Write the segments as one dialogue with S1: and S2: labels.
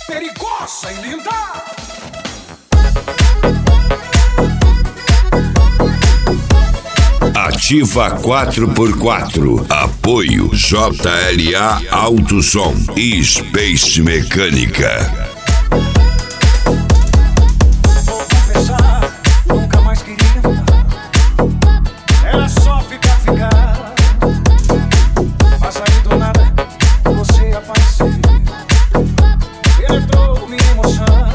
S1: perigosa e linda.
S2: Ativa 4x4. Apoio JLA Autosom e Space Mecânica.
S1: Vou confessar, nunca mais queria mudar. Era só ficar. Mas aí do nada você apareceu. Penetrou minha emoção.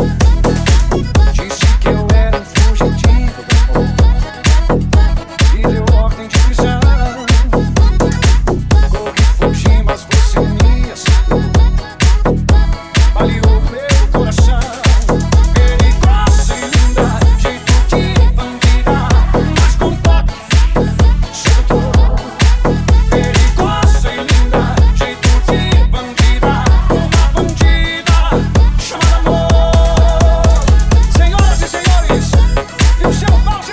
S1: Disse que eu era um fugitivo do amor. E deu ordem de prisão. Corri, fugi, mas você me aceitou. Baleou meu coração. Perigosa e linda, jeito de bandida, mas com toque sedutor. Perigosa e linda, jeito de bandida, uma bandida chamada amor. Senhoras e senhores, viu seu pause?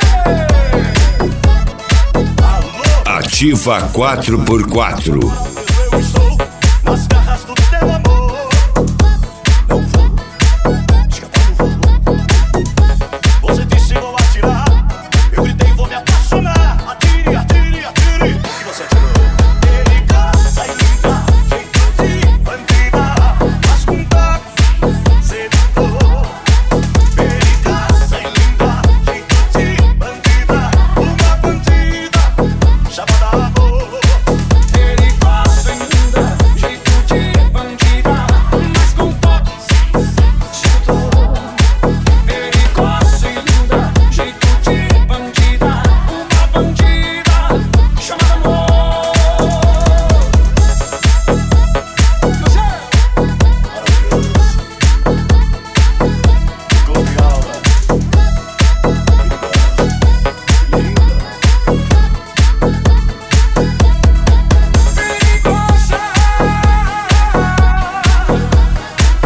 S2: Ativa 4x4.
S3: Eu estou nas garras do teu amor. Não vou escapar do voo. Você disse vou atirar. Eu gritei vou me apaixonar. Atire, atire, atire. E você atirou. Perigosa e linda, jeito de bandida, mas com toque sedutor. Perigosa e linda, jeito de bandida, uma bandida chamada amor.
S1: Perigosa e linda, jeito de bandida, mas com toque sedutor. Perigosa e linda, jeito de bandida, uma bandida chamada amor.
S3: Ficou de aula. Perigosa,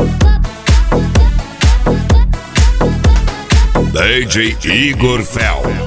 S3: linda.
S2: DJ Igor Fel.